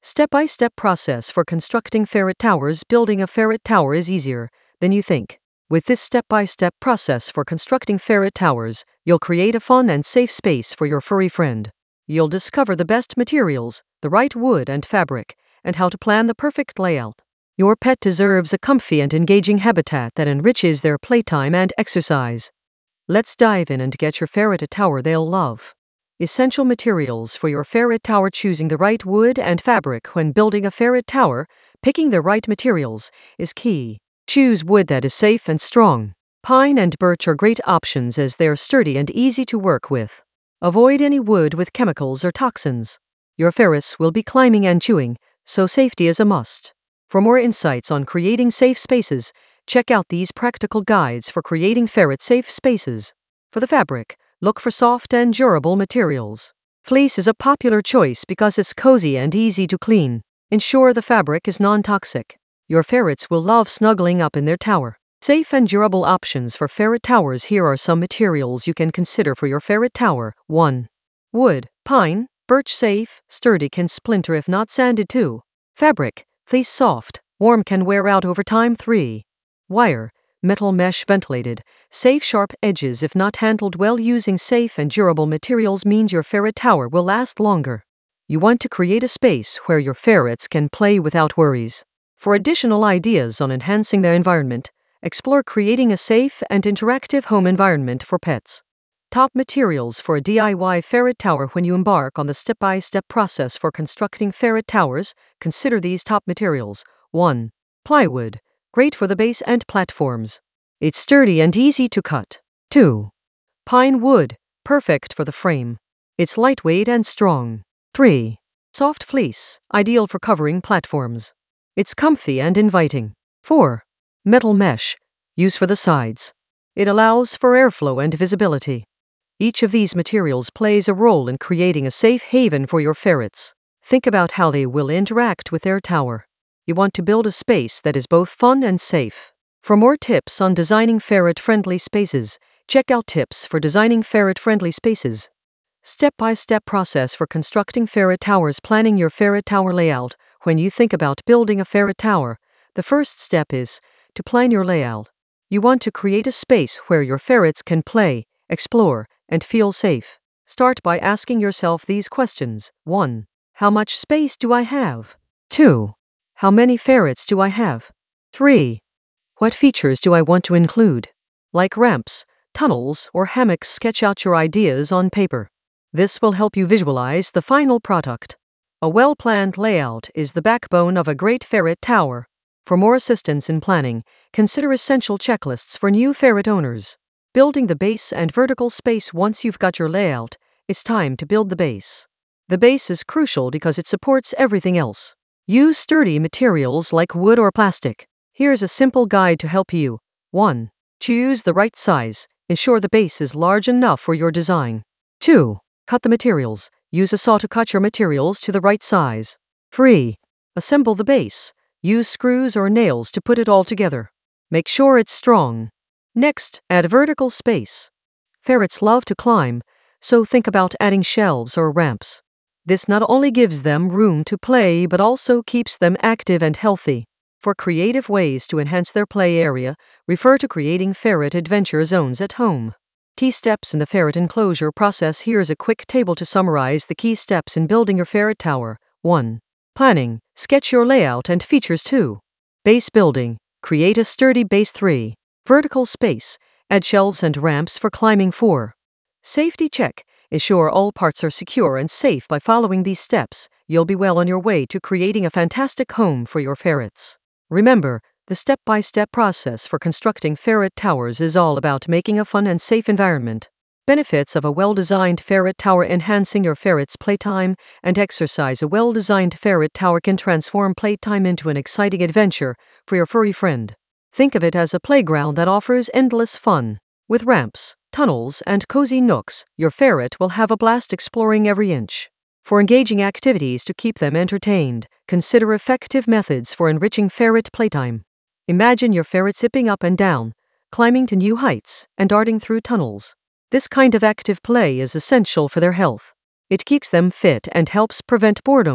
Step-by-step process for constructing ferret towers. Building a ferret tower is easier than you think. With this step-by-step process for constructing ferret towers, you'll create a fun and safe space for your furry friend. You'll discover the best materials, the right wood and fabric, and how to plan the perfect layout. Your pet deserves a comfy and engaging habitat that enriches their playtime and exercise. Let's dive in and get your ferret a tower they'll love. Essential materials for your ferret tower. Choosing the right wood and fabric when building a ferret tower. Picking the right materials is key. Choose wood that is safe and strong. Pine and birch are great options as they're sturdy and easy to work with. Avoid any wood with chemicals or toxins. Your ferrets will be climbing and chewing, so safety is a must. For more insights on creating safe spaces, check out these practical guides for creating ferret-safe spaces. For the fabric, look for soft and durable materials. Fleece is a popular choice because it's cozy and easy to clean. Ensure the fabric is non-toxic. Your ferrets will love snuggling up in their tower. Safe and durable options for ferret towers. Here are some materials you can consider for your ferret tower. 1. Wood, pine, birch. Safe, sturdy, can splinter if not sanded. 2. Fabric, fleece, soft, warm, can wear out over time. 3. Wire, metal mesh, ventilated, safe, sharp edges if not handled well. Using safe and durable materials means your ferret tower will last longer. You want to create a space where your ferrets can play without worries. For additional ideas on enhancing their environment, explore creating a safe and interactive home environment for pets. Top materials for a DIY ferret tower. When you embark on the step-by-step process for constructing ferret towers, consider these top materials. 1. Plywood, great for the base and platforms. It's sturdy and easy to cut. 2. Pine wood, perfect for the frame. It's lightweight and strong. 3. Soft fleece, ideal for covering platforms. It's comfy and inviting. 4. Metal mesh, used for the sides. It allows for airflow and visibility. Each of these materials plays a role in creating a safe haven for your ferrets. Think about how they will interact with their tower. You want to build a space that is both fun and safe. For more tips on designing ferret-friendly spaces, check out Tips for Designing Ferret-Friendly Spaces. Step-by-step process for constructing ferret towers. Planning your ferret tower layout. When you think about building a ferret tower, the first step is to plan your layout. You want to create a space where your ferrets can play, explore, and feel safe. Start by asking yourself these questions. 1. How much space do I have? 2. How many ferrets do I have? 3. What features do I want to include? Like ramps, tunnels, or hammocks. Sketch out your ideas on paper. This will help you visualize the final product. A well-planned layout is the backbone of a great ferret tower. For more assistance in planning, consider essential checklists for new ferret owners. Building the base and vertical space. Once you've got your layout, it's time to build the base. The base is crucial because it supports everything else. Use sturdy materials like wood or plastic. Here's a simple guide to help you. 1. Choose the right size. Ensure the base is large enough for your design. 2. Cut the materials. Use a saw to cut your materials to the right size. 3. Assemble the base. Use screws or nails to put it all together. Make sure it's strong. Next, add vertical space. Ferrets love to climb, so think about adding shelves or ramps. This not only gives them room to play but also keeps them active and healthy. For creative ways to enhance their play area, refer to Creating Ferret Adventure Zones at Home. Key steps in the ferret enclosure process. Here's a quick table to summarize the key steps in building your ferret tower. 1. Planning. Sketch your layout and features. 2. Base building. Create a sturdy base. 3. Vertical space. Add shelves and ramps for climbing. 4. Safety check. Ensure all parts are secure and safe. By following these steps, you'll be well on your way to creating a fantastic home for your ferrets. Remember, the step-by-step process for constructing ferret towers is all about making a fun and safe environment. Benefits of a well-designed ferret tower. Enhancing your ferret's playtime and exercise. A well-designed ferret tower can transform playtime into an exciting adventure for your furry friend. Think of it as a playground that offers endless fun. With ramps, tunnels, and cozy nooks, your ferret will have a blast exploring every inch. For engaging activities to keep them entertained, consider effective methods for enriching ferret playtime. Imagine your ferret zipping up and down, climbing to new heights, and darting through tunnels. This kind of active play is essential for their health. It keeps them fit and helps prevent boredom.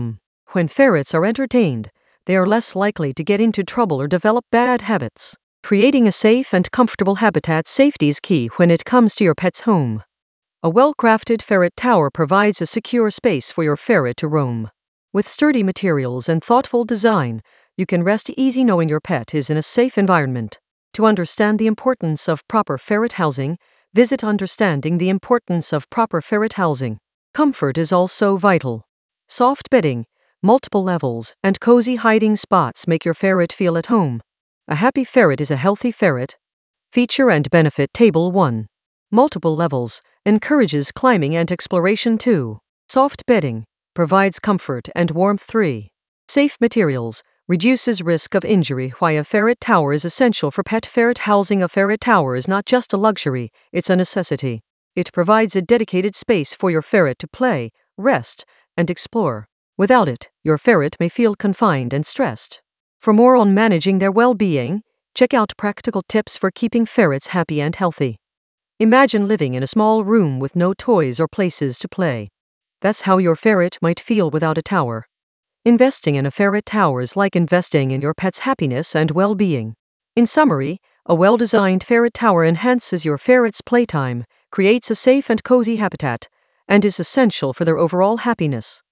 When ferrets are entertained, they are less likely to get into trouble or develop bad habits. Creating a safe and comfortable habitat safety is key when it comes to your pet's home. A well-crafted ferret tower provides a secure space for your ferret to roam. With sturdy materials and thoughtful design, you can rest easy knowing your pet is in a safe environment. To understand the importance of proper ferret housing, visit Understanding the Importance of Proper Ferret Housing. Comfort is also vital. Soft bedding, multiple levels, and cozy hiding spots make your ferret feel at home. A happy ferret is a healthy ferret. Feature and benefit table 1. Multiple levels encourages climbing and exploration 2. Soft bedding provides comfort and warmth 3. Safe materials reduces risk of injury. Why a ferret tower is essential for pet ferret housing. A ferret tower is not just a luxury, it's a necessity. It provides a dedicated space for your ferret to play, rest, and explore. Without it, your ferret may feel confined and stressed. For more on managing their well-being, check out practical tips for keeping ferrets happy and healthy. Imagine living in a small room with no toys or places to play. That's how your ferret might feel without a tower. Investing in a ferret tower is like investing in your pet's happiness and well-being. In summary, a well-designed ferret tower enhances your ferret's playtime, creates a safe and cozy habitat, and is essential for their overall happiness.